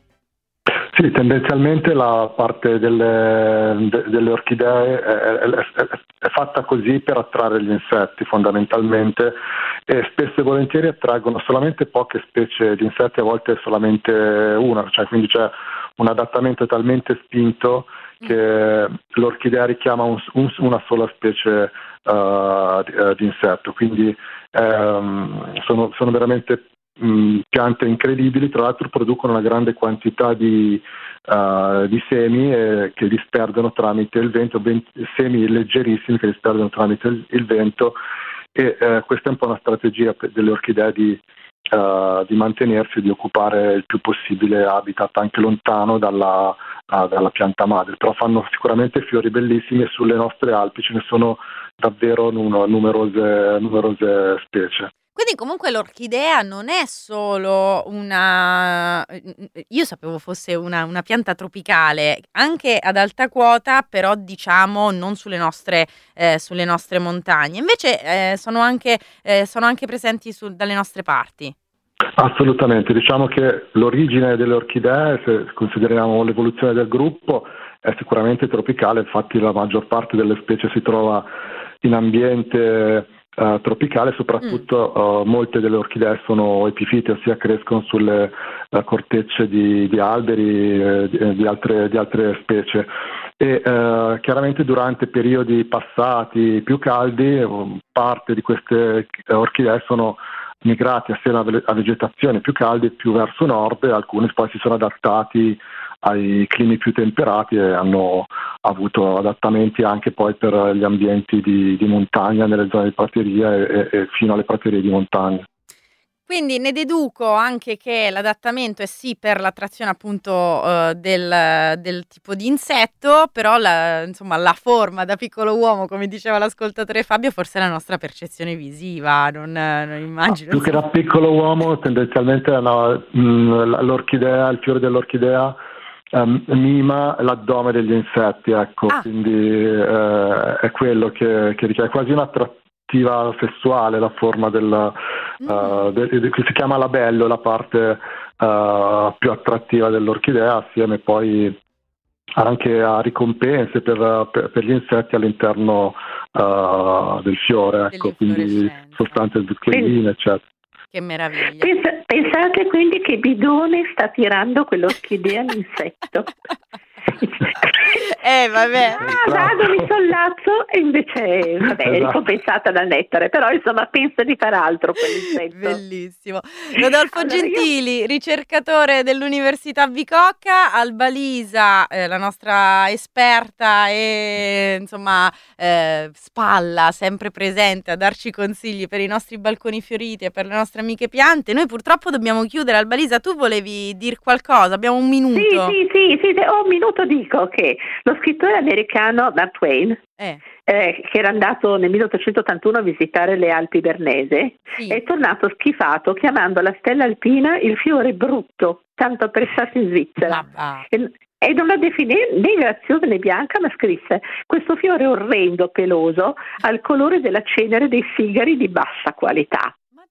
Sì, tendenzialmente la parte delle, de- delle orchidee è, è- è- è fatta così per attrarre gli insetti fondamentalmente, e spesso e volentieri attraggono solamente poche specie di insetti, a volte solamente una, cioè quindi c'è un adattamento talmente spinto che l'orchidea richiama un- un- una sola specie uh, di, uh, di insetto, quindi ehm, sono, sono veramente mh, piante incredibili, tra l'altro producono una grande quantità di, uh, di semi eh, che disperdono tramite il vento, ben- semi leggerissimi che disperdono tramite il, il vento, e eh, questa è un po' una strategia per- delle orchidee di, uh, di mantenersi, di occupare il più possibile habitat anche lontano dalla, uh, dalla pianta madre, però fanno sicuramente fiori bellissimi e sulle nostre Alpi ce ne sono davvero nu- numerose, numerose specie. Quindi comunque l'orchidea non è solo una... io sapevo fosse una, una pianta tropicale, anche ad alta quota, però diciamo non sulle nostre, eh, sulle nostre montagne. Invece eh, sono, anche, eh, sono anche presenti su- dalle nostre parti. Assolutamente, diciamo che l'origine delle orchidee, se consideriamo l'evoluzione del gruppo, è sicuramente tropicale, infatti la maggior parte delle specie si trova in ambiente eh, tropicale, soprattutto eh, molte delle orchidee sono epifite, ossia crescono sulle eh, cortecce di, di alberi, eh, di, di altre, di altre specie. E eh, chiaramente durante periodi passati più caldi eh, parte di queste orchidee sono migrati assieme a ve- a vegetazioni più calde più verso nord, e alcuni poi si sono adattati ai climi più temperati e hanno avuto adattamenti anche poi per gli ambienti di, di montagna, nelle zone di prateria e, e fino alle praterie di montagna. Quindi ne deduco anche che l'adattamento è sì per l'attrazione appunto eh, del, del tipo di insetto, però la, insomma la forma da piccolo uomo, come diceva l'ascoltatore Fabio, forse è la nostra percezione visiva, non, non immagino. Più che da piccolo uomo, tendenzialmente no, mh, l'orchidea, il fiore dell'orchidea um, mima l'addome degli insetti, ecco, Ah. quindi eh, è quello che, che richiede quasi un'attrazione sessuale, la forma del, Mm. uh, de- de- che si chiama labello, la parte uh, più attrattiva dell'orchidea, assieme poi anche a ricompense per, per, per gli insetti all'interno uh, del fiore, ecco, quindi Dell'infiorescenza. sostanze zuccherine, eccetera. Che meraviglia. Pensa- pensate quindi che Bidone sta tirando quell'orchidea all'insetto. Eh vabbè. Ah, vado, mi sollazzo e invece vabbè, è Esatto. ricompensata dal nettare, però insomma pensa di far altro quell'insetto. Bellissimo. Rodolfo Allora, io- Gentili, ricercatore dell'Università Bicocca, Albalisa, eh, la nostra esperta e insomma eh, spalla sempre presente a darci consigli per i nostri balconi fioriti e per le nostre amiche piante. Noi purtroppo dobbiamo chiudere. Albalisa, tu volevi dir qualcosa? Abbiamo un minuto. Sì, sì, sì, sì, ho un minuto, dico che lo scrittore americano Mark Twain, Eh, eh, che era andato nel milleottocentottantuno a visitare le Alpi Bernese, sì. è tornato schifato chiamando la stella alpina il fiore brutto, tanto apprezzato in Svizzera. Ma va. E, e non la definì né graziosa né bianca, ma scrisse: questo fiore orrendo, peloso, ha il colore della cenere dei sigari di bassa qualità. Ma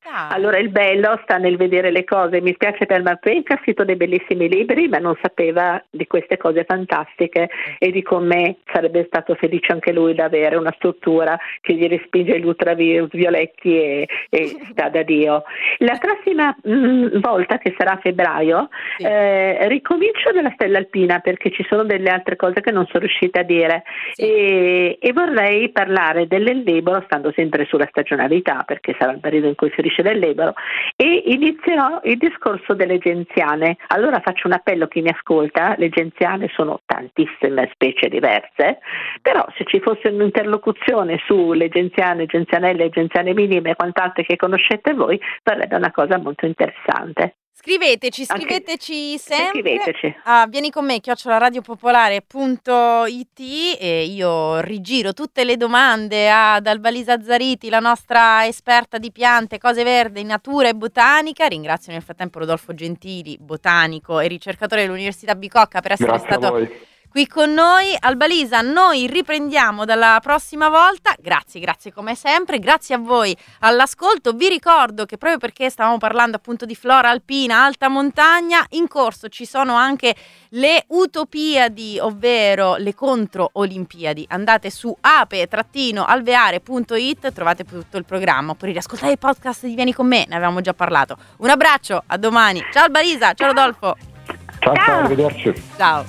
Dai. Allora il bello sta nel vedere le cose. Mi spiace per Marpenca, ha scritto dei bellissimi libri, ma non sapeva di queste cose fantastiche e di come sarebbe stato felice anche lui da avere una struttura che gli respinge gli ultravioletti e, e sta da Dio. La prossima mh, volta, che sarà a febbraio, Sì. eh, ricomincio dalla stella alpina, perché ci sono delle altre cose che non sono riuscita a dire. Sì. E, e vorrei parlare dell'elleboro, stando sempre sulla stagionalità, perché sarà il periodo in cui fiorisce dell'elleboro, e inizierò il discorso delle genziane. Allora faccio un appello a chi mi ascolta: le genziane sono tantissime specie diverse, però se ci fosse un'interlocuzione sulle genziane, genzianelle, genziane minime e quant'altro che conoscete voi, sarebbe una cosa molto interessante. Scriveteci, Anche- scriveteci sempre. Scriveteci. Ah, vieni con me, chiocciola radiopopolare punto it, e io rigiro tutte le domande ad Albalisa Zariti, la nostra esperta di piante, cose verdi, natura e botanica. Ringrazio nel frattempo Rodolfo Gentili, botanico e ricercatore dell'Università Bicocca, per essere Grazie a stato voi. qui con noi. Albalisa, noi riprendiamo dalla prossima volta. Grazie, grazie come sempre, grazie a voi all'ascolto. Vi ricordo che proprio perché stavamo parlando appunto di flora alpina, alta montagna, in corso ci sono anche le Utopiadi, ovvero le contro Olimpiadi. Andate su ape alveare punto it, trovate tutto il programma, oppure riascoltate il podcast di Vieni con me, ne avevamo già parlato. Un abbraccio, a domani. Ciao Albalisa, ciao Rodolfo. Ciao, ciao, Ciao. arrivederci. Ciao.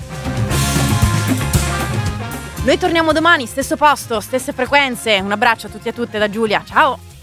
Noi torniamo domani, stesso posto, stesse frequenze. Un abbraccio a tutti e a tutte da Giulia. Ciao.